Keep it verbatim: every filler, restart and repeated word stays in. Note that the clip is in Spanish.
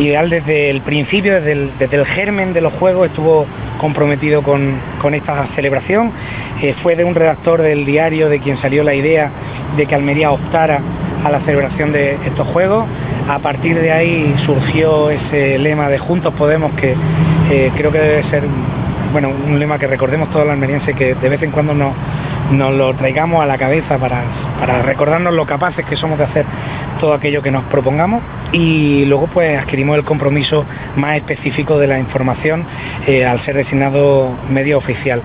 Ideal desde el principio, desde el, desde el germen de los juegos, estuvo comprometido con, con esta celebración. Eh, fue de un redactor del diario de quien salió la idea de que Almería optara a la celebración de estos juegos. A partir de ahí surgió ese lema de Juntos Podemos, que eh, creo que debe ser, bueno, un lema que recordemos todos los almerienses, que de vez en cuando nos, nos lo traigamos a la cabeza para, para recordarnos lo capaces que somos de hacer todo aquello que nos propongamos. Y luego pues adquirimos el compromiso más específico de la información eh, al ser designado medio oficial.